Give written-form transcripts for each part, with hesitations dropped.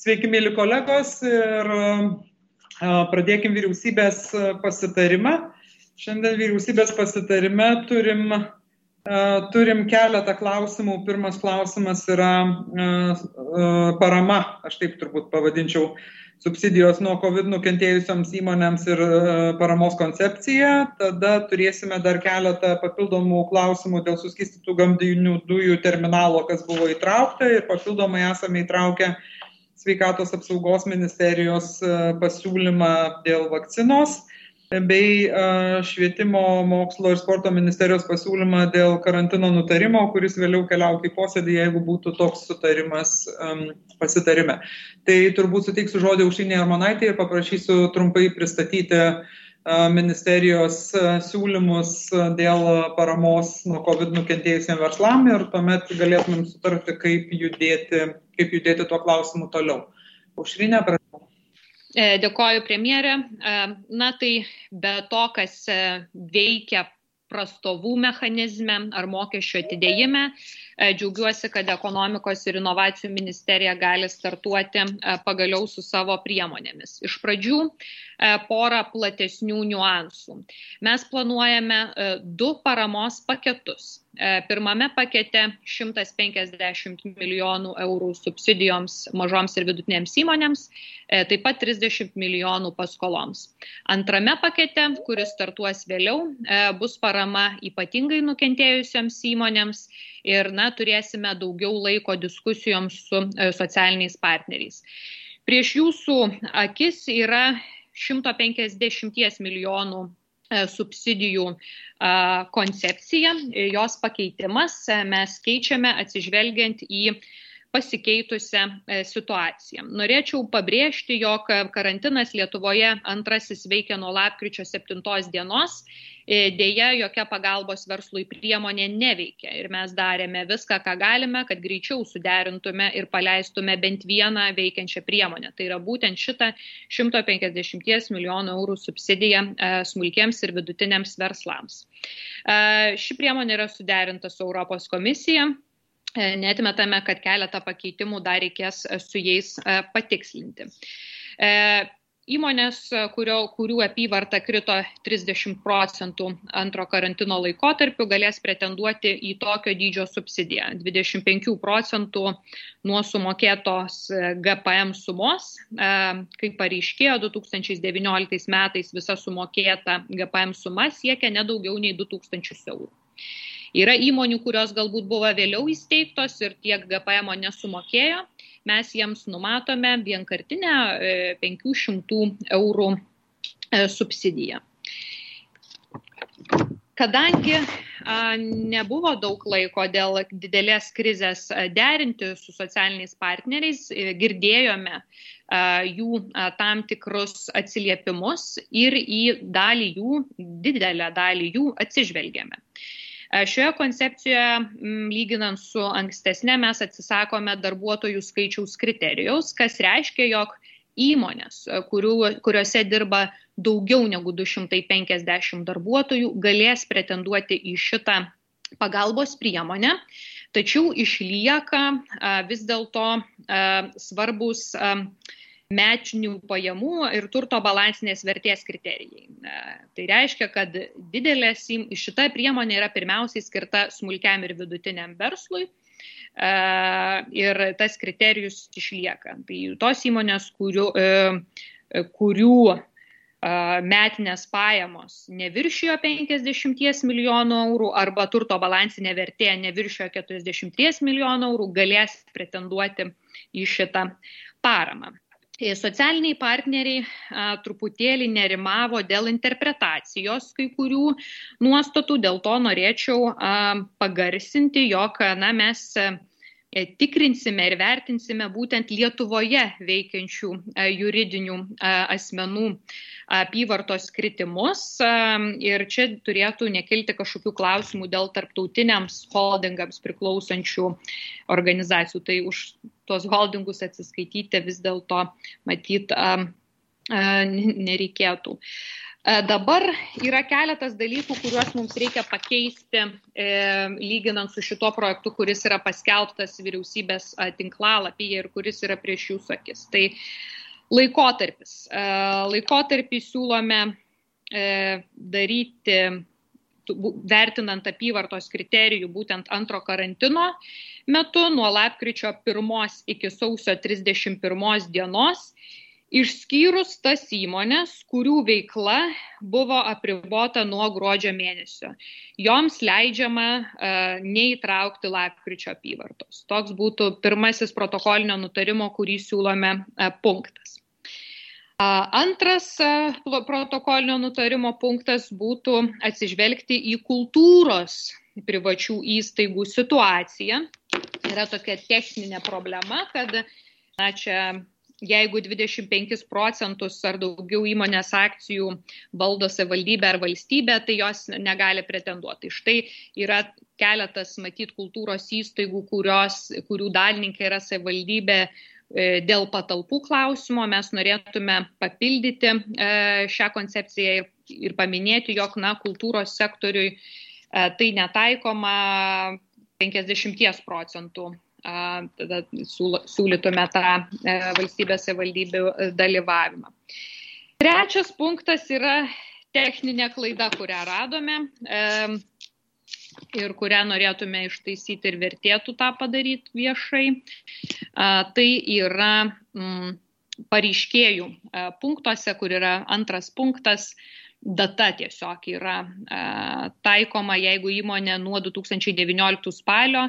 Sveiki, mėly kolegos, ir pradėkim vyriausybės pasitarimą. Šiandien vyriausybės pasitarime turim keletą klausimų. Pirmas klausimas yra parama, aš taip turbūt pavadinčiau, subsidijos nuo COVID nukentėjusioms įmonėms ir paramos koncepcija. Tada turėsime dar keletą papildomų klausimų dėl suskystintų gamtinių dujų terminalo, kas buvo įtraukta, ir papildomai esame įtraukę Sveikatos apsaugos ministerijos pasiūlymą dėl vakcinos bei Švietimo, mokslo ir sporto ministerijos pasiūlymą dėl karantino nutarimo, kuris vėliau keliautų į posėdį, jeigu būtų toks sutarimas pasitarime. Tai turbūt suteiksiu žodį Aušrinei Armonaitei ir paprašysiu trumpai pristatyti ministerijos siūlymus dėl paramos nuo COVID nukentėjusiems verslam ir tuomet galėtumėm sutarti, kaip judėti tuo klausimu toliau. Aušrinė, prašau. Dėkoju, premjerė. Na tai be to, kas veikia prastovų mechanizme ar mokesčių atidėjime, džiaugiuosi, kad ekonomikos ir inovacijų ministerija gali startuoti pagaliau su savo priemonėmis. Iš pradžių porą platesnių niuansų. Mes planuojame 2 paramos paketus. Pirmame pakete 150 milijonų eurų subsidijoms mažoms ir vidutinėms įmonėms, taip pat 30 milijonų paskoloms. Antrame pakete, kuris startuos vėliau, bus parama ypatingai nukentėjusioms įmonėms ir turėsime daugiau laiko diskusijoms su socialiniais partneriais. Prieš jūsų akis yra 150 milijonų subsidijų koncepcija, jos pakeitimas mes keičiame atsižvelgiant į pasikeitusią situaciją. Norėčiau pabrėžti, jog karantinas Lietuvoje antrasis veikia nuo lapkričio 7 dienos, dėja jokia pagalbos verslui priemonė neveikia ir mes darėme viską, ką galime, kad greičiau suderintume ir paleistume bent vieną veikiančią priemonę. Tai yra būtent šitą 150 milijonų eurų subsidiją smulkiems ir vidutiniams verslams. Ši priemonė yra suderinta su Europos komisija. Neatmetame, kad keletą pakeitimų dar reikės su jais patikslinti. Įmonės, kurių apyvarta krito 30% antro karantino laikotarpiu, galės pretenduoti į tokio dydžio subsidiją. 25% nuo sumokėtos GPM sumos. Kaip pareiškėjo, 2019 metais visa sumokėta GPM suma siekia nedaugiau nei 2000 eurų. Yra įmonių, kurios galbūt buvo vėliau įsteigtos ir tiek GPM nesumokėjo. Mes jiems numatome vienkartinę 500 eurų subsidiją. Kadangi nebuvo daug laiko dėl didelės krizės derinti su socialiniais partneriais, girdėjome jų tam tikrus atsiliepimus ir į didelę dalį jų atsižvelgėme. Šioje koncepcijoje, lyginant su ankstesne, mes atsisakome darbuotojų skaičiaus kriterijaus, kas reiškia, jog įmonės, kuriuose dirba daugiau negu 250 darbuotojų, galės pretenduoti į šitą pagalbos priemonę, tačiau išlieka vis dėlto svarbus metinių pajamų ir turto balansinės vertės kriterijai. Tai reiškia, kad šita priemonė yra pirmiausiai skirta smulkiam ir vidutiniam verslui ir tas kriterijus išlieka. Tai tos įmonės, kurių metinės pajamos neviršijo 50 milijonų eurų arba turto balansinė vertė neviršijo 40 milijonų eurų, galės pretenduoti į šitą paramą. Socialiniai partneriai truputėlį nerimavo dėl interpretacijos kai kurių nuostatų, dėl to norėčiau pagarsinti, jog mes tikrinsime ir vertinsime būtent Lietuvoje veikiančių juridinių asmenų apyvartos kritimus ir čia turėtų nekilti kažkokių klausimų dėl tarptautiniams holdingams priklausančių organizacijų. Tai už tuos holdingus atsiskaityti vis dėlto matyt nereikėtų. Dabar yra keletas dalykų, kuriuos mums reikia pakeisti, lyginant su šituo projektu, kuris yra paskelbtas vyriausybės tinklalapyje ir kuris yra prieš jūsų akis. Tai laikotarpis. Laikotarpį siūlome daryti, vertinant apyvartos kriterijų, būtent antro karantino metu, nuo lapkričio 1 iki sausio 31 dienos, išskyrus tas įmonės, kurių veikla buvo apribota nuo gruodžio mėnesio. Joms leidžiama neįtraukti lapkričio apyvartos. Toks būtų pirmasis protokolinio nutarimo, kurį siūlome punktas. Antras protokolinio nutarimo punktas būtų atsižvelgti į kultūros privačių įstaigų situaciją. Yra tokia techninė problema, kad jeigu 25% ar daugiau įmonės akcijų valdo savivaldybė ar valstybė, tai jos negali pretenduoti. Štai yra keletas, matyt, kultūros įstaigų, kurių dalininkai yra savivaldybė dėl patalpų klausimo. Mes norėtume papildyti šią koncepciją ir paminėti, jog kultūros sektoriui tai netaikoma 50%. Tada siūlytume tą valstybės savivaldybių dalyvavimą. Trečias punktas yra techninė klaida, kurią radome ir kurią norėtume ištaisyti ir vertėtų tą padaryti viešai. Tai yra pareiškėjų punktuose, kur yra antras punktas, data tiesiog yra taikoma, jeigu įmonė nuo 2019 spalio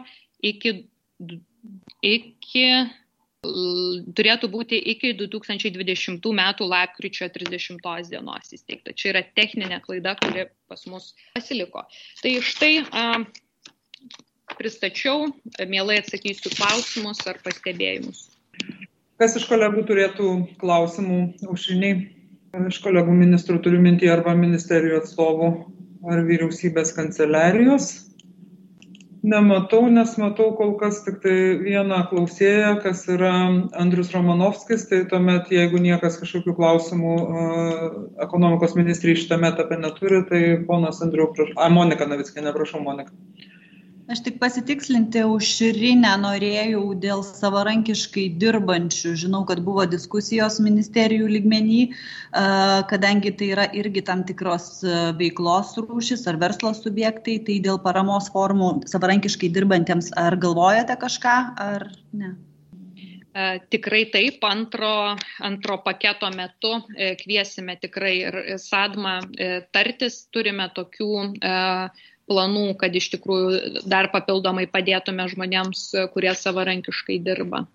turėtų būti iki 2020 metų lapkričio 30 dienos įsteigta. Čia yra techninė klaida, kuri pas mus pasiliko. Tai štai pristačiau, mielai atsakysiu klausimus ar pastebėjimus. Kas iš kolegų turėtų klausimų aušriniai? Iš kolegų ministrų turiu mintį arba ministerijų atstovų ar vyriausybės kanceliarijos. Nematau, nes matau kol kas tik tai vieną klausėją, kas yra Andrius Romanovskis, tai tuomet, jeigu niekas kažkokių klausimų ekonomikos ministrai šitame etape neturi, tai ponas Andriu, Monika Navickienė, prašau, Monika. Aš tik pasitikslinti aušrinę norėjau dėl savarankiškai dirbančių. Žinau, kad buvo diskusijos ministerijų lygmenį, kadangi tai yra irgi tam tikros veiklos rūšis ar verslo subjektai, tai dėl paramos formų savarankiškai dirbantiems ar galvojate kažką ar ne? Tikrai taip, antro paketo metu kviesime tikrai ir SADMA tartis, turime tokių planų, kad iš tikrųjų dar papildomai padėtume žmonėms, kurie savarankiškai dirba.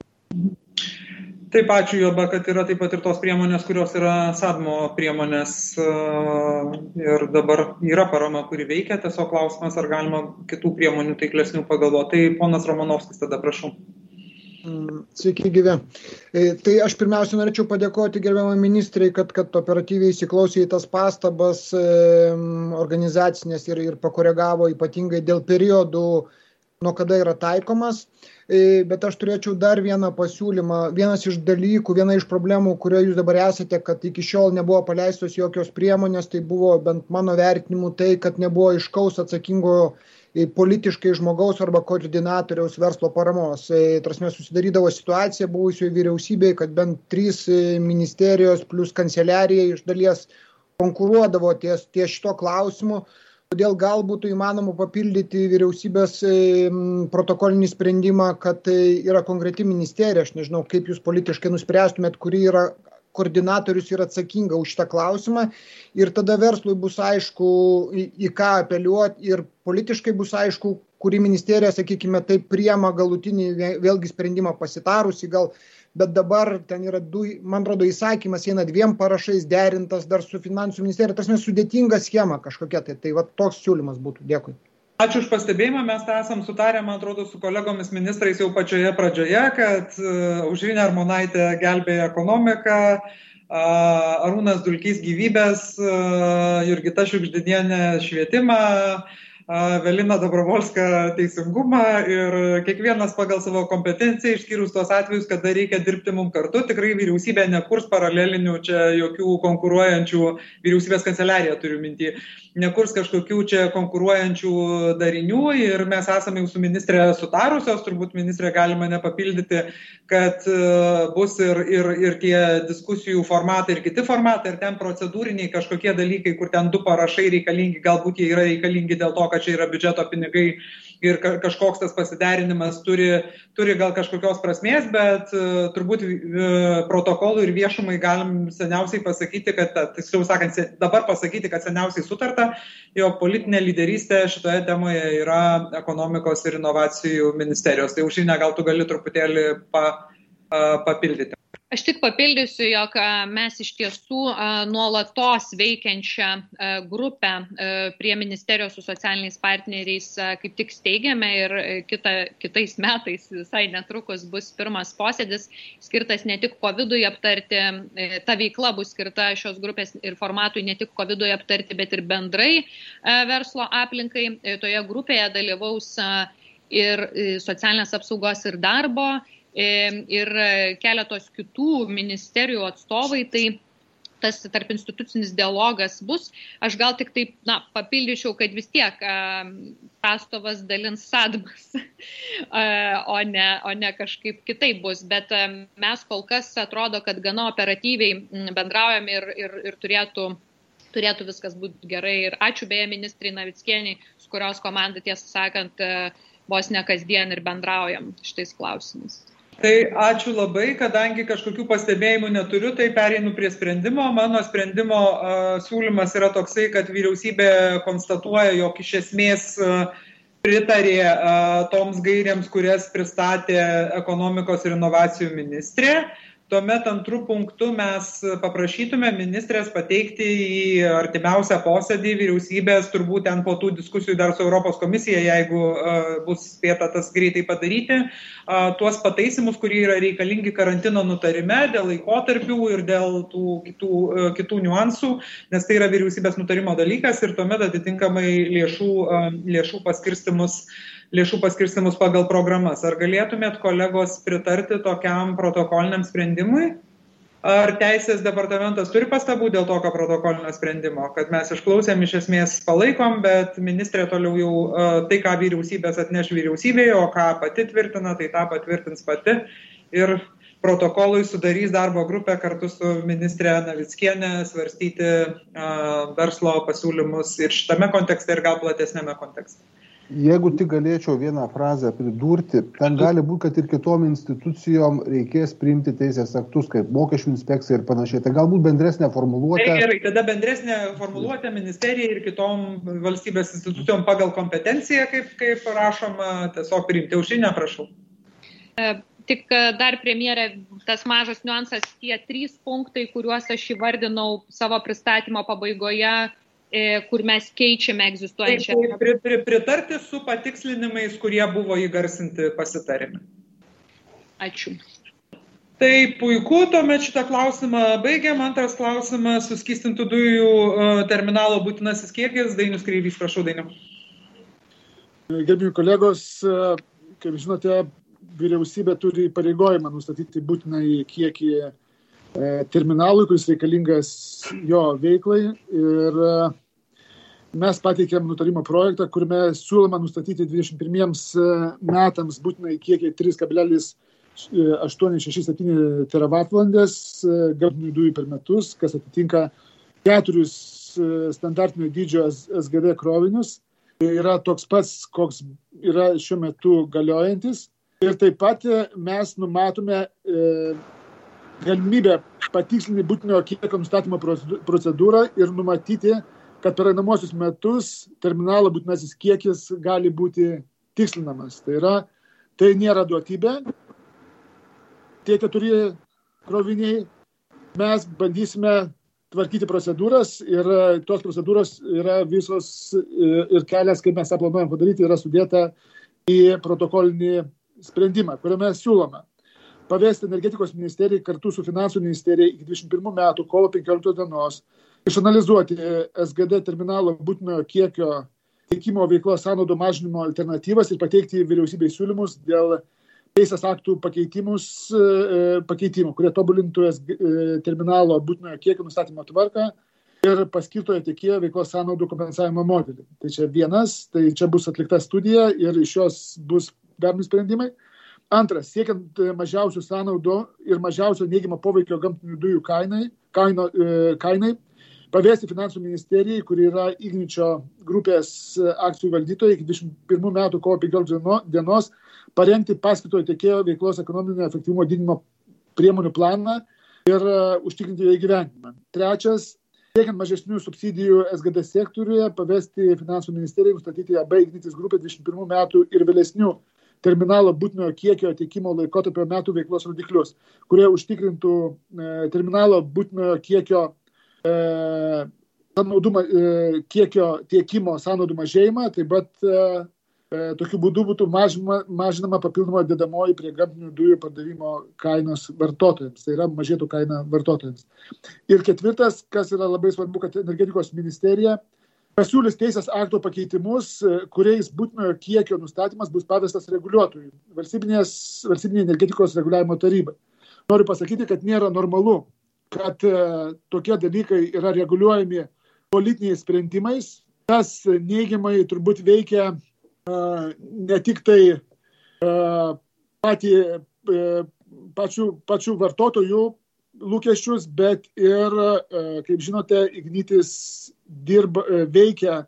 Taip, ačiū Joba, kad yra taip pat ir tos priemonės, kurios yra SADMO priemonės ir dabar yra parama, kuri veikia, tiesiog klausimas, ar galima kitų priemonių taiklesnių pagalvoti. Tai ponas Romanovskis, tada prašau. Sveiki, gyvi. Tai aš pirmiausia norėčiau padėkoti gerbiamai ministrai, kad operatyviai įsiklausė į tas pastabas organizacinės ir pakoregavo ypatingai dėl periodų, nuo kada yra taikomas. Bet aš turėčiau dar vieną pasiūlymą. Vienas iš dalykų, viena iš problemų, kurioje jūs dabar esate, kad iki šiol nebuvo paleistos jokios priemonės, tai buvo bent mano vertinimu tai, kad nebuvo aiškaus atsakingo politiškai žmogaus arba koordinatoriaus verslo paramos. Tarsi susidarydavo situacija buvusioje vyriausybėje, kad bent 3 ministerijos plus kanceliarija iš dalies konkuruodavo ties šito klausimu. Todėl gal būtų įmanoma papildyti vyriausybės protokolinį sprendimą, kad yra konkreti ministerija. Aš nežinau, kaip jūs politiškai nuspręstumėt, kuri yra koordinatorius yra atsakinga už šitą klausimą ir tada verslui bus aišku, į ką apeliuoti ir politiškai bus aišku, kuri ministerija, sakykime, taip priema galutinį vėlgi sprendimą pasitarusi gal, bet dabar ten yra man rodo, įsakymas eina 2 parašais derintas dar su finansų ministerija, tasme sudėtinga schema kažkokia, tai va toks siūlymas būtų. Dėkui. Ačiū už pastebėjimą, mes tą esam sutarę, man atrodo, su kolegomis ministrais jau pačioje pradžioje, kad Aušrinė Armonaitė gelbėja ekonomiką, Arūnas Dulkys gyvybės, Jurgita Šiugždinienė švietimą, Velina Dobrovolska teisingumą ir kiekvienas pagal savo kompetenciją, išskyrus tos atvejus, kada reikia dirbti mums kartu. Tikrai vyriausybė nekurs paralelinių čia jokių konkuruojančių, vyriausybės kanceliarija turiu minty, nekurs kažkokių čia konkuruojančių darinių ir mes esame jau su ministrė sutarusios, turbūt ministrė gali mane papildyti, kad bus ir tie diskusijų formatai ir kiti formatai, ir ten procedūriniai kažkokie dalykai, kur ten 2 parašai reikalingi, galbūt jie yra reikalingi dėl to, kad čia yra biudžeto pinigai ir kažkoks tas pasiderinimas turi gal kažkokios prasmės, bet turbūt protokolų ir viešumai galim seniausiai pasakyti, kad, tiksliau sakant, dabar pasakyti, kad seniausiai sutarta, jo politinė lyderystė šitoje temoje yra ekonomikos ir inovacijų ministerijos. Tai Aušrinė, gal tu gali truputėlį papildyti. Aš tik papildysiu, jog mes iš tiesų nuolatos veikiančią grupę prie ministerijos su socialiniais partneriais kaip tik steigiame ir kitais metais visai netrukus bus pirmas posėdis skirtas ne tik COVID-ui aptarti, ta veikla bus skirta šios grupės ir formatui ne tik COVID-ui aptarti, bet ir bendrai verslo aplinkai. Toje grupėje dalyvaus ir socialinės apsaugos ir darbo, ir keletos kitų ministerijų atstovai, tai tas tarp institucinis dialogas bus. Aš gal tik taip papildyčiau, kad vis tiek prastovas dalins sadmas, o ne kažkaip kitaip bus. Bet mes kol kas atrodo, kad gana operatyviai bendraujam ir turėtų viskas būti gerai. Ir ačiū beje ministrai Navickienei, su kurios komanda, tiesą sakant, vos ne kasdien ir bendraujam šitais klausimais. Tai ačiū labai, kadangi kažkokių pastebėjimų neturiu, tai pereinu prie sprendimo. Mano sprendimo siūlymas yra toksai, kad vyriausybė konstatuoja, jog iš esmės pritarė toms gairėms, kurias pristatė ekonomikos ir inovacijų ministrė. Tuomet antrų punktų mes paprašytume ministrės pateikti į artimiausią posėdį vyriausybės, turbūt ten po tų diskusijų dar su Europos komisija, jeigu bus spėta tas greitai padaryti, tuos pataisimus, kurie yra reikalingi karantino nutarime dėl laikotarpių ir dėl tų kitų niuansų, nes tai yra vyriausybės nutarimo dalykas ir tuomet atitinkamai lėšų paskirstimus pagal programas. Ar galėtumėt, kolegos, pritarti tokiam protokoliniam sprendimui? Ar Teisės departamentas turi pastabų dėl tokio protokolinio sprendimo, kad mes išklausėm, iš esmės palaikom, bet ministrė toliau jau tai, ką vyriausybės atneš vyriausybėje, o ką pati tvirtina, tai tą patvirtins pati. Ir protokolui sudarys darbo grupę kartu su ministrė Navickienė svarstyti verslo pasiūlymus ir šitame kontekste, ir gal platesnėme kontekste. Jeigu tik galėčiau vieną frazę pridurti, ten gali būti, kad ir kitom institucijom reikės priimti teisės aktus, kaip mokesčių inspekcija ir panašiai. Tai galbūt bendresnė formuluotė. Tai gerai, tada bendresnė formuluotė ministerijai ir kitom valstybės institucijom pagal kompetenciją, kaip rašoma, tiesiog priimti. Aušrinė, prašau. Tik dar, premjerė, tas mažas niuansas, tie 3 punktai, kuriuos aš įvardinau savo pristatymo pabaigoje, kur mes keičiame egzistuojančią. Pritarti su patikslinimais, kurie buvo įgarsinti pasitarime. Ačiū. Tai puiku, tuomet šitą klausimą baigiam. Antras klausimas, suskystintų dujų terminalo būtinasis kiekis. Dainius Kreivys, prašau, Dainiau. Gerbimi kolegos, kaip žinote, vyriausybė turi įpareigojimą nustatyti būtinąjį kiekį terminalui, kuris reikalingas jo veiklai. Ir mes pateikėm nutarimo projektą, kuriame siūloma nustatyti 21 metams būtinąjį kiekį 3,867 teravatvalandės gamtinių dujų per metus, kas atitinka 4 standartinio dydžio SGD krovinius. Tai yra toks pats, koks yra šiuo metu galiojantis. Ir taip pat mes numatome galimybę patikslinti būtinojo kiekio nustatymo procedūrą ir numatyti, kad per einamosius metus terminalo būtinasis kiekis gali būti tikslinamas. Tai nėra duotybė. Tie 4 kroviniai mes bandysime tvarkyti procedūras ir tos procedūros yra visos ir kelias, kaip mes tą planuojam padaryti, yra sudėta į protokolinį sprendimą, kuriame siūloma pavesti energetikos ministerijai kartu su finansų ministerijai iki 21 metų kovo 15 dienos išanalizuoti SGD terminalo būtinojo kiekio tiekimo veiklos sąnaudų mažinimo alternatyvas ir pateikti vyriausybei siūlymus dėl teisės aktų pakeitimų, kurie tobulintų terminalo būtinojo kiekio nustatymo tvarką ir paskirtojo tiekėjo veiklos sąnaudų kompensavimo modelį. Tai čia vienas, tai čia bus atlikta studija ir iš jos bus daromi sprendimai. Antras, siekiant mažiausių sąnaudų ir mažiausio neigiamo poveikio gamtinių dujų kainai, pavesti Finansų ministerijai, kuri yra Igničio grupės akcijų valdytoja, iki 21 metų kovo 15 dienos parengti paskirtojo tiekėjo veiklos ekonominio efektyvumo didinimo priemonių planą ir užtikrinti jo įgyvendinimą. Trečias, siekiant mažesnių subsidijų SGD sektoriuje, pavesti Finansų ministerijai nustatyti AB Ignitis grupė 21 metų ir vėlesnių terminalo būtinojo kiekio tiekimo laikotarpio metų veiklos rodiklius, kurie užtikrintų terminalo būtinojo kiekio kiekio tiekimo sąnaudų mažėjimą, taip pat tokiu būdu būtų mažinama papildoma dedamoji prie gamtinių dujų pardavimo kainos vartotojams, tai yra mažėtų kaina vartotojams. Ir ketvirtas, kas yra labai svarbu, kad energetikos ministerija pasiūlys teisės akto pakeitimus, kuriais būtinojo kiekio nustatymas bus pavestas reguliuotojui, valstybinė energetikos reguliavimo tarybai. Noriu pasakyti, kad nėra normalu, kad tokie dalykai yra reguliuojami politiniais sprendimais. Tas neigiamai turbūt veikia ne tik tai pačių vartotojų lūkesčius, bet ir, kaip žinote, Ignitis veikia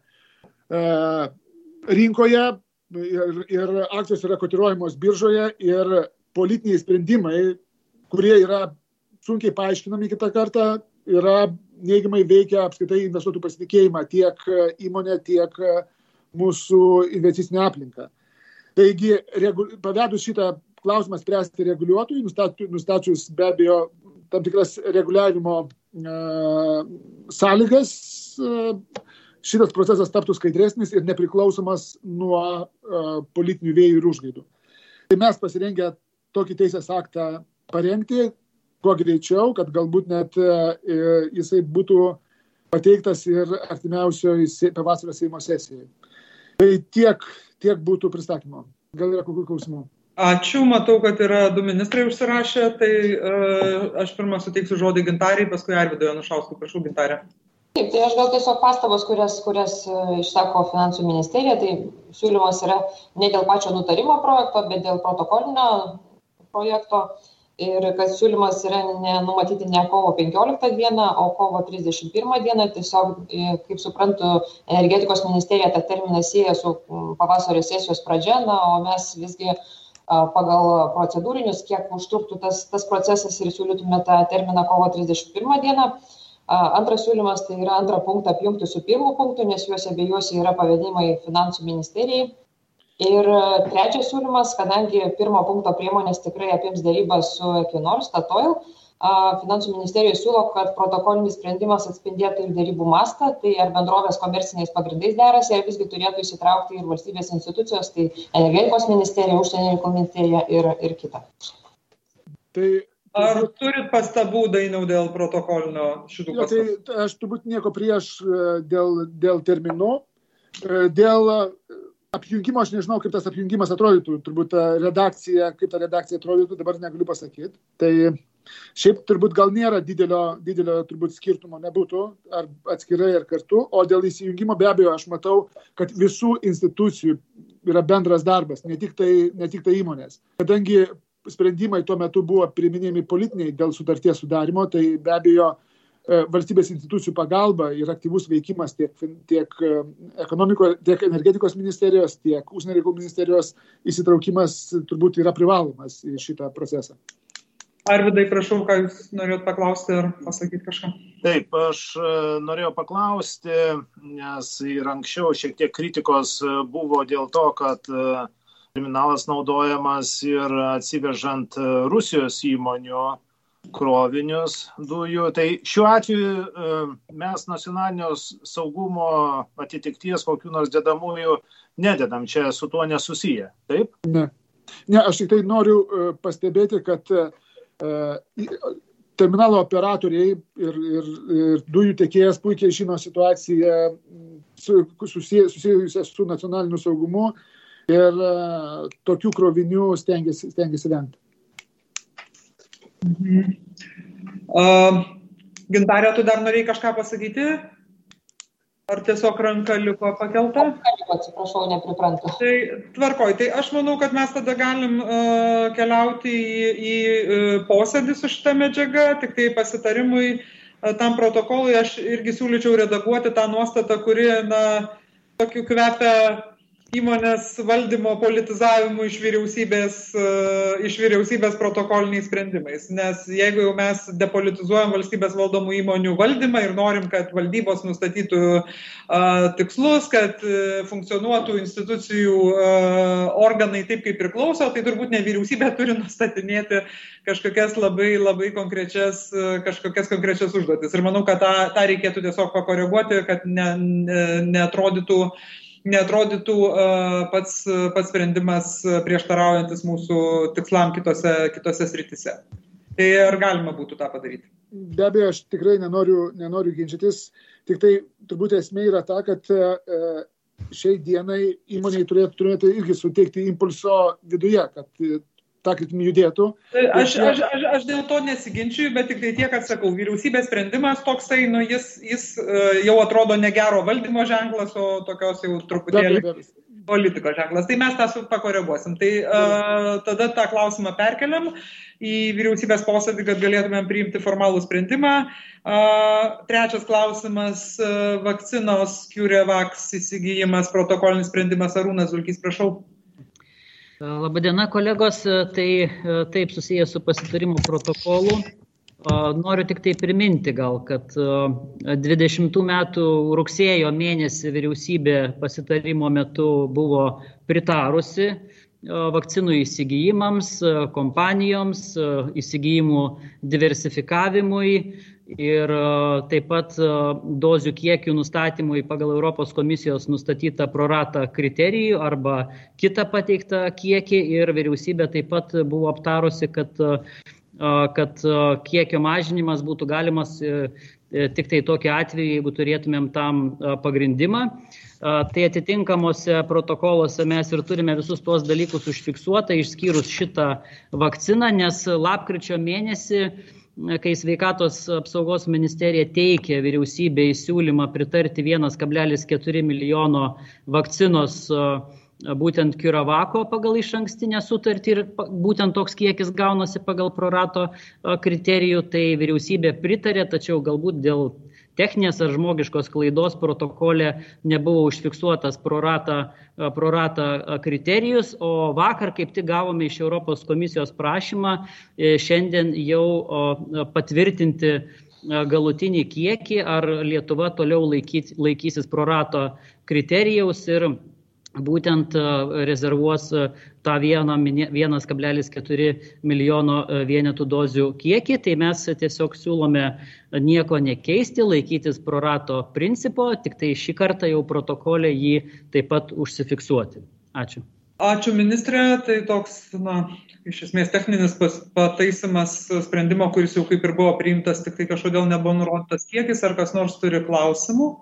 rinkoje ir akcijos yra kotiruojamos biržoje ir politiniai sprendimai, kurie yra sunkiai paaiškinami kitą kartą, yra neigiamai veikia apskritai investuotojų pasitikėjimą tiek įmonė, tiek mūsų investicinę aplinką. Taigi, pavedus šitą klausimą spręsti reguliuotojui, nustačius be abejo tam tikras reguliavimo sąlygas, šitas procesas taptų skaidresnis ir nepriklausomas nuo politinių vėjų ir užgaidų. Tai mes pasirengę tokį teisės aktą parengti kuo greičiau, kad galbūt net jisai būtų pateiktas ir artimiausioj pavasario Seimo sesijai. Tai tiek būtų pristatymo. Gal yra kokių klausimų? Ačiū, matau, kad yra 2 ministrai užsirašę, tai aš pirmą suteiksiu žodį Gintarei, paskui Arvydui Anušauskui. Prašau, Gintarė. Taip, tai aš gal tiesiog pastabos, kurias išsako Finansų ministerija, tai siūlymas yra ne dėl pačio nutarimo projekto, bet dėl protokolinio projekto. Ir kad siūlymas yra numatyti ne kovo 15 dieną, o kovo 31 dieną. Tiesiog, kaip suprantu, energetikos ministerija tą terminą sieja su pavasario sesijos pradžia, o mes visgi pagal procedūrinius, kiek užtruktų tas procesas ir siūlytume tą terminą kovo 31 dieną. Antras siūlymas tai yra antrą punktą apjungti su pirmu punktu, nes juose abiejose yra pavedimai Finansų ministerijai. Ir trečias siūlymas, kadangi pirmo punkto priemonės tikrai apims dėrybas su Equinor, Statoil, Finansų ministerija siūlo, kad protokolinis sprendimas atspindėtų ir dėrybų mastą, tai ar bendrovės komerciniais pagrindais derasi, ar visgi turėtų įsitraukti ir valstybės institucijos, tai energetikos ministerija, užsienio reikalų ministerija ir kita. Ar turit pastabų, Dainiau, dėl protokolinio šitų pastabų? Tai aš turbūt nieko prieš dėl terminų. Dėl apjungimo, aš nežinau, kaip tas apjungimas atrodytų, turbūt kaip ta redakcija atrodytų, dabar negaliu pasakyti. Tai šiaip turbūt gal nėra didelio turbūt skirtumo nebūtų, ar atskirai, ar kartu, o dėl įsijungimo be abejo aš matau, kad visų institucijų yra bendras darbas, ne tik tai įmonės. Kadangi sprendimai tuo metu buvo priiminėjami politiniai dėl sutarties sudarimo, tai be abejo valstybės institucijų pagalba ir aktyvus veikimas tiek energetikos ministerijos, tiek užsienio reikalų ministerijos įsitraukimas turbūt yra privalomas į šitą procesą. Arvydai, prašau, ką jūs norėjot paklausti ar pasakyti kažką? Taip, aš norėjau paklausti, nes ir anksčiau šiek tiek kritikos buvo dėl to, kad terminalas naudojamas ir atsivežant Rusijos įmonių krovinius dujų. Tai šiuo atveju mes nacionalinio saugumo atitikties kokių nors dedamųjų nededam, čia su tuo nesusiję, taip? Ne, aš tik tai noriu pastebėti, kad terminalo operatoriai ir dujų tiekėjas puikiai žino situaciją susijusias su nacionaliniu saugumu ir tokių krovinių stengiasi vengti. Gintarė, tu dar norėjai kažką pasakyti? Ar tiesiog ranka liko pakelta? Atsiprašau, nepriprantu. Tai tvarkoj, tai aš manau, kad mes tada galim keliauti į posėdį su šitą medžiagą, tik tai pasitarimui tam protokolui aš irgi siūlyčiau redaguoti tą nuostatą, kuri, tokiu kvepia įmonės valdymo politizavimu iš vyriausybės protokoliniais sprendimais. Nes jeigu jau mes depolitizuojam valstybės valdomų įmonių valdymą ir norim, kad valdybos nustatytų tikslus, kad funkcionuotų institucijų organai taip, kaip priklauso, tai turbūt ne vyriausybė turi nustatinėti kažkokias labai konkrečias užduotis. Ir manau, kad tą reikėtų tiesiog pakoreguoti, kad neatrodytų pats sprendimas prieštaraujantis mūsų tikslam kitose srityse. Tai ar galima būtų tą padaryti? Be abejo, aš tikrai nenoriu ginčytis, tik tai turbūt esmė yra ta, kad šiai dienai įmoniai turėtų irgi suteikti impulso viduje, kad tą kryptimį judėtų. Aš dėl to nesiginčiu, bet tik tai tiek, kad sakau, vyriausybės sprendimas toksai, jis jau atrodo ne gero valdymo ženklas, o tokios jau truputėlį politikos ženklas. Tai mes tą pakoreguosim. Tai tada tą klausimą perkeliam į vyriausybės posėdį, kad galėtumėm priimti formalų sprendimą. Trečias klausimas, vakcinos CureVac įsigijimas, protokolinis sprendimas. Arūnas Zulkys, prašau. Labadiena, kolegos, tai taip susijęs su pasitarimo protokolu. Noriu tik tai priminti gal, kad 20 metų rugsėjo mėnesį vyriausybė pasitarimo metu buvo pritarusi vakcinų įsigijimams, kompanijoms, įsigijimų diversifikavimui ir taip pat dozių kiekių nustatymui pagal Europos komisijos nustatytą pro rata kriterijų arba kitą pateiktą kiekį, ir vyriausybė taip pat buvo aptarusi, kad kiekio mažinimas būtų galimas tik tai tokiu atveju, jeigu turėtumėm tam pagrindimą. Tai atitinkamuose protokoluose mes ir turime visus tuos dalykus užfiksuotą, išskyrus šitą vakciną, nes lapkričio mėnesį, kai Sveikatos apsaugos ministerija teikė vyriausybei siūlymą pritarti 1,4 milijono vakcinos būtent CureVaco pagal išankstinę sutartį, ir būtent toks kiekis gaunasi pagal pro rato kriterijų, tai vyriausybė pritarė, tačiau galbūt dėl techninės ar žmogiškos klaidos protokole nebuvo užfiksuotas pro rata kriterijus, o vakar kaip tik gavome iš Europos komisijos prašymą šiandien jau patvirtinti galutinį kiekį, ar Lietuva toliau laikysis pro rato kriterijaus ir būtent rezervuos tą 1,4 milijono vienetų dozių kiekį. Tai mes tiesiog siūlome nieko nekeisti, laikytis pro rato principo, tik tai šį kartą jau protokole jį taip pat užsifiksuoti. Ačiū. Ačiū, ministrė. Tai toks, iš esmės techninis pataisimas sprendimo, kuris jau kaip ir buvo priimtas, tik tai kažkodėl nebuvo nurodytas kiekis, ar kas nors turi klausimų.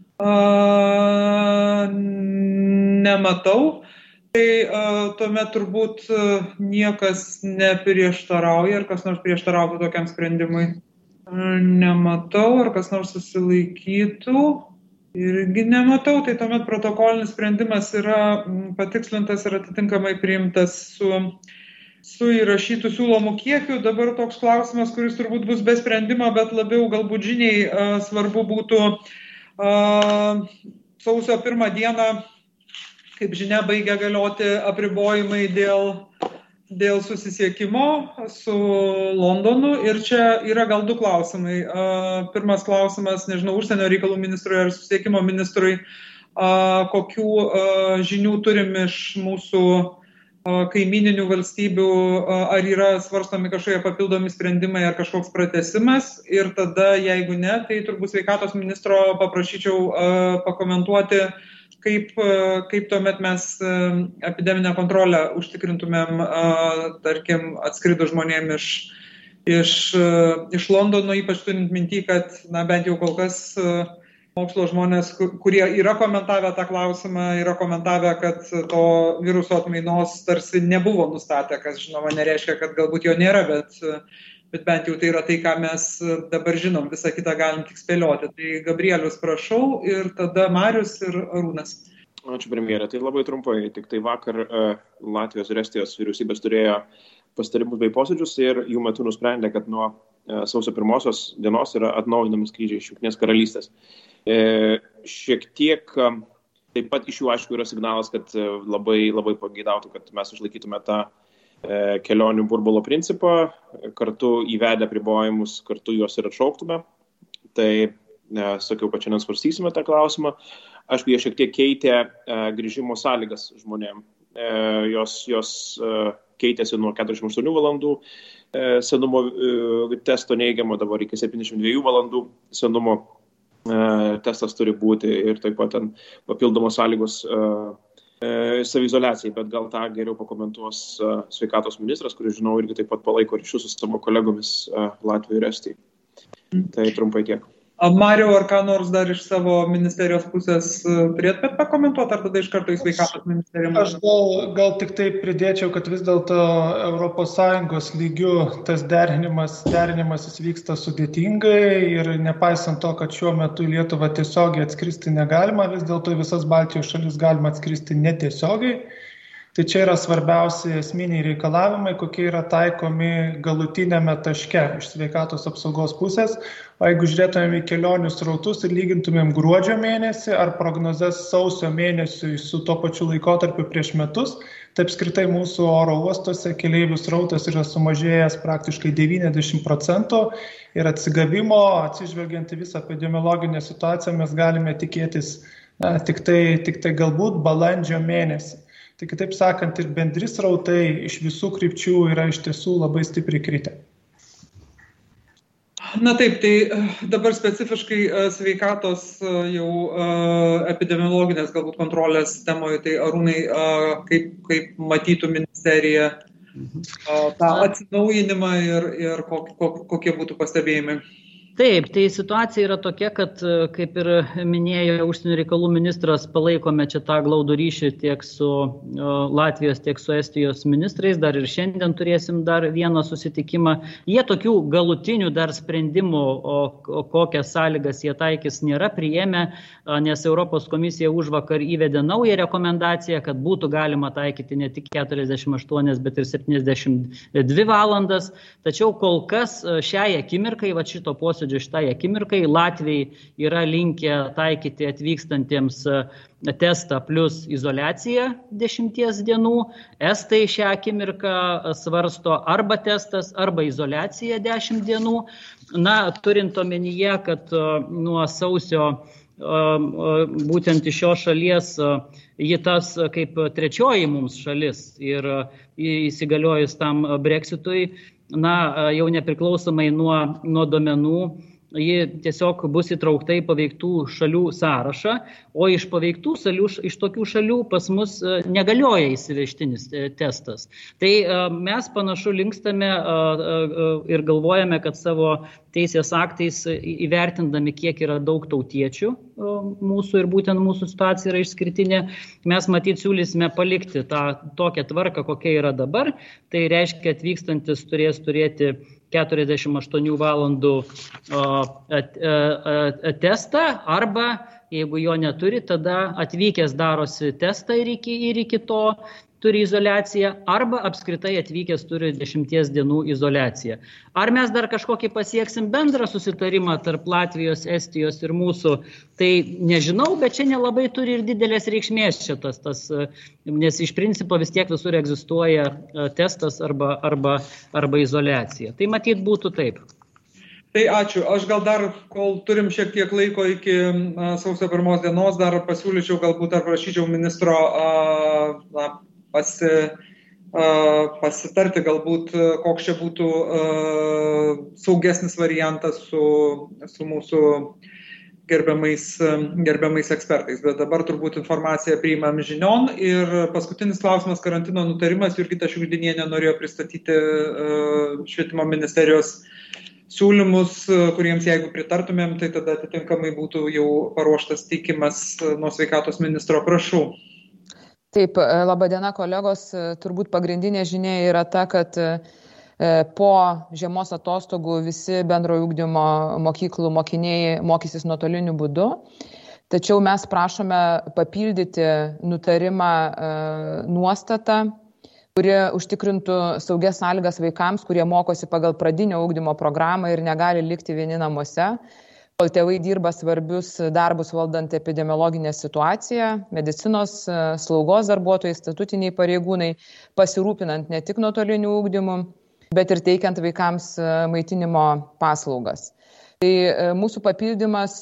Nematau. Tai tuomet turbūt niekas neprieštarauja, ar kas nors prieštarautų tokiam sprendimui. Nematau, ar kas nors susilaikytų. Irgi nematau, tai tuomet protokolinis sprendimas yra patikslintas ir atitinkamai priimtas su įrašytų siūlomų kiekių. Dabar toks klausimas, kuris turbūt bus be sprendimo, bet labiau galbūt žiniai svarbu būtų. Sausio 1 dieną, kaip žinia, baigia galioti apribojimai dėl susisiekimo su Londonu, ir čia yra gal du klausimai. Pirmas klausimas, nežinau, užsienio reikalų ministrui ar susisiekimo ministrui, kokių žinių turim iš mūsų kaimininių valstybių, ar yra svarstomi kažkokie papildomi sprendimai ar kažkoks pratęsimas, ir tada, jeigu ne, tai turbūt sveikatos ministro paprašyčiau pakomentuoti, kaip tuomet mes epideminę kontrolę užtikrintumėm, tarkim, atskridus žmonėm iš Londono, ypač turint minty, kad bent jau kol kas mokslo žmonės, kurie yra komentavę tą klausimą, yra komentavę, kad to viruso atmainos tarsi nebuvo nustatę, kas žinoma nereiškia, kad galbūt jo nėra, bet bent jau tai yra tai, ką mes dabar žinom, visą kitą galim tik spėlioti. Tai Gabrielius, prašau, ir tada Marius ir Arūnas. Ačiū, premjerė. Tai labai trumpai, tik tai vakar Latvijos ir Estijos vyriausybės turėjo pasitarimus bei posėdžius ir jų metu nusprendė, kad nuo sausio 1 dienos yra atnaujinami skrydžiai iš Jungtinės karalystės. Šiek tiek taip pat iš jų aišku yra signalas, kad labai pageidautų, kad mes išlaikytume tą kelionių burbulo principą, kartu įvedę apribojimus, kartu juos ir atšauktume. Tai sakiau, kad šiandien svarstysime tą klausimą. Aišku, jie šiek tiek keitė grįžimo sąlygas žmonėm. Jos keitėsi nuo 48 valandų senumo testo neigiamo, dabar iki 72 valandų senumo testas turi būti ir taip pat ten papildomos sąlygos saviizoliacijai, bet gal tą geriau pakomentuos sveikatos ministras, kuris, žinau, irgi taip pat palaiko ryšius su savo kolegomis Latvijoje ir Estijoje. Tai trumpai tiek. Mariau, ar ką nors dar iš savo ministerijos pusės turėtumėt pakomentuoti, ar tada iš karto į sveikatos ministeriją? Aš gal tik tai pridėčiau, kad vis dėlto ES lygių tas derinimas vyksta sudėtingai ir nepaisant to, kad šiuo metu Lietuvą tiesiogiai atskristi negalima, vis dėlto visas Baltijos šalis galima atskristi netiesiogiai. Tai čia yra svarbiausi esminiai reikalavimai, kokie yra taikomi galutinėme taške iš sveikatos apsaugos pusės. O jeigu žiūrėtumėm į kelionių srautus ir lygintumėm gruodžio mėnesį ar prognozes sausio mėnesiui su tuo pačiu laikotarpiu prieš metus, tai apskritai mūsų oro uostuose keleivių srautas yra sumažėjęs praktiškai 90% ir atsigavimo, atsižvelgiant į visą epidemiologinę situaciją, mes galime tikėtis tik tai galbūt balandžio mėnesį. Tai kitaip sakant, ir bendri srautai iš visų krypčių yra iš tiesų labai stipriai kritę. Na taip, tai dabar specifiškai sveikatos jau epidemiologinės galbūt kontrolės temoje, tai Arūnai, kaip matytų ministerija tą atsinaujinimą ir kokie būtų pastebėjimai? Taip, tai situacija yra tokia, kad, kaip ir minėjo užsienio reikalų ministras, palaikome čia tą glaudų ryšį tiek su Latvijos, tiek su Estijos ministrais, dar ir šiandien turėsim dar vieną susitikimą. Jie tokių galutinių dar sprendimų, kokias sąlygas jie taikys, nėra priėmę, nes Europos komisija užvakar įvedė naują rekomendaciją, kad būtų galima taikyti ne tik 48, bet ir 72 valandas. Tačiau kol kas šiai akimirkai, šito posėdžio šitai akimirkai, Latvijai yra linkę taikyti atvykstantiems testą plus izoliaciją 10 dienų. Estai šią akimirką svarsto arba testas, arba izoliacija 10 dienų. Na, turint omenyje, kad nuo sausio būtent iš šios šalies ji tas kaip trečioji mums šalis ir įsigaliojus tam Brexitui, na, jau nepriklausomai nuo duomenų, ji tiesiog bus įtraukta į paveiktų šalių sąrašą, o iš paveiktų šalių, iš tokių šalių pas mus negalioja įsivežtinis testas. Tai mes panašu linkstame ir galvojame, kad savo teisės aktais įvertindami, kiek yra daug tautiečių mūsų ir būtent mūsų situacija yra išskirtinė, mes matyt siūlysime palikti tą tokią tvarką, kokia yra dabar. Tai reiškia, atvykstantis turės turėti 48 valandų testą arba, jeigu jo neturi, tada atvykęs darosi testą ir iki to turi izoliaciją, arba apskritai atvykęs turi 10 dienų izoliaciją. Ar mes dar kažkokį pasieksim bendrą susitarimą tarp Latvijos, Estijos ir mūsų, tai nežinau, bet čia nelabai turi ir didelės reikšmės šitas, nes iš principo vis tiek visur egzistuoja testas arba izoliacija. Tai matyt būtų taip. Tai ačiū. Aš gal dar, kol turim šiek tiek laiko iki sausio 1 dienos, dar pasiūlyčiau galbūt ar prašyčiau ministro pasitarti galbūt, koks čia būtų saugesnis variantas su mūsų gerbiamais ekspertais. Bet dabar turbūt informaciją priimam žinion. Ir paskutinis klausimas, karantino nutarimas. Jurgita Šiugždinienė norėjo pristatyti švietimo ministerijos siūlymus, kuriems jeigu pritartumėm, tai tada atitinkamai būtų jau paruoštas teikimas nuo sveikatos ministro. Prašau. Taip, laba diena kolegos. Turbūt pagrindinė žinia yra ta, kad po žiemos atostogų visi bendrojo ugdymo mokyklų mokiniai mokysis nuotoliniu būdu. Tačiau mes prašome papildyti nutarimą nuostatą, kuri užtikrintų saugias sąlygas vaikams, kurie mokosi pagal pradinio ugdymo programą ir negali likti vieni namuose, kol tėvai dirba svarbius darbus valdant epidemiologinę situaciją, medicinos, slaugos darbuotojai, statutiniai pareigūnai, pasirūpinant ne tik nuotoliniu ugdymu, bet ir teikiant vaikams maitinimo paslaugas. Tai mūsų papildymas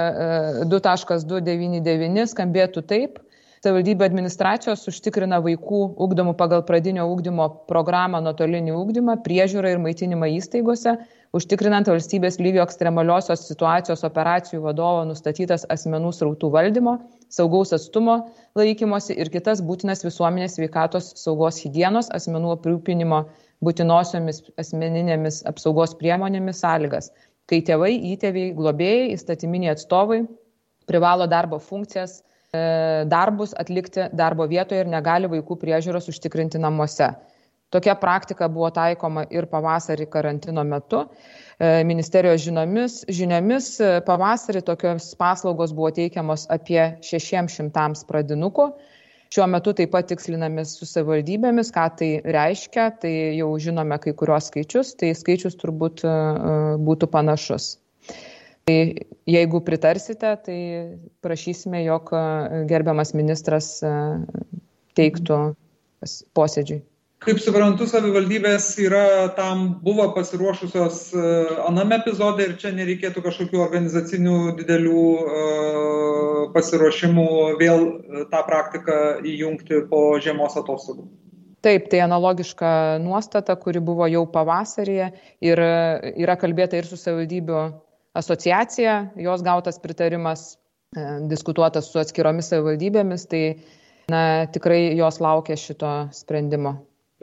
2.299 skambėtų taip. Savivaldybių administracijos užtikrina vaikų ugdomų pagal pradinio ugdymo programą nuotolinį ugdymą, priežiūrą ir maitinimą įstaigose, užtikrinant valstybės lygio ekstremaliosios situacijos operacijų vadovo nustatytas asmenų srautų valdymo, saugaus atstumo laikymosi ir kitas būtinas visuomenės sveikatos saugos higienos, asmenų aprūpinimo būtinosiomis asmeninėmis apsaugos priemonėmis sąlygas, kai tėvai, įtėviai, globėjai, įstatyminiai atstovai privalo darbo funkcijas, darbus atlikti darbo vietoje ir negali vaikų priežiūros užtikrinti namuose. Tokia praktika buvo taikoma ir pavasarį karantino metu. Ministerijos žiniomis pavasarį tokios paslaugos buvo teikiamos apie 600 pradinukų. Šiuo metu taip pat tikslinamės su savivaldybėmis, ką tai reiškia, tai jau žinome kai kurios skaičius, tai skaičius turbūt būtų panašus. Tai jeigu pritarsite, tai prašysime, jog gerbiamas ministras teiktų posėdžiui. Kaip suprantu, savivaldybės tam buvo pasiruošusios aname epizode ir čia nereikėtų kažkokių organizacinių didelių pasiruošimų vėl tą praktiką įjungti po žiemos atostogų. Taip, tai analogiška nuostata, kuri buvo jau pavasaryje ir yra kalbėta ir su savivaldybių asociacija, jos gautas pritarimas, diskutuotas su atskiromis savivaldybėmis, tai tikrai jos laukia šito sprendimo.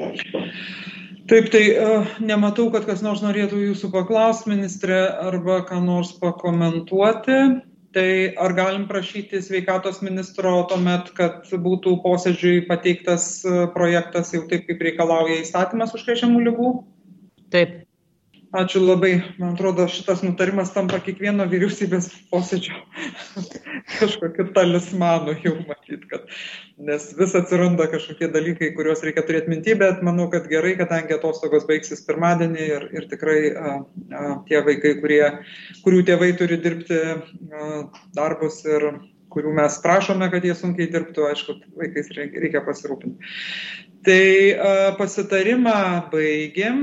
Taip, tai nematau, kad kas nors norėtų jūsų paklausti, ministrė, arba ką nors pakomentuoti. Tai ar galim prašyti sveikatos ministro tuomet, kad būtų posėdžiui pateiktas projektas jau taip, kaip reikalauja įstatymas užkrečiamų ligų? Taip. Ačiū labai. Man atrodo, šitas nutarimas tampa kiekvieno vyriausybės posėdžio kažkokiu talismanu jau matyt, nes vis atsiranda kažkokie dalykai, kuriuos reikia turėti minty, bet manau, kad gerai, kadangi atostogos baigsis pirmadienį ir tikrai tie vaikai, kurių tėvai turi dirbti darbus ir kurių mes prašome, kad jie sunkiai dirbtų, aišku, vaikais reikia pasirūpinti. Tai pasitarimą baigėm.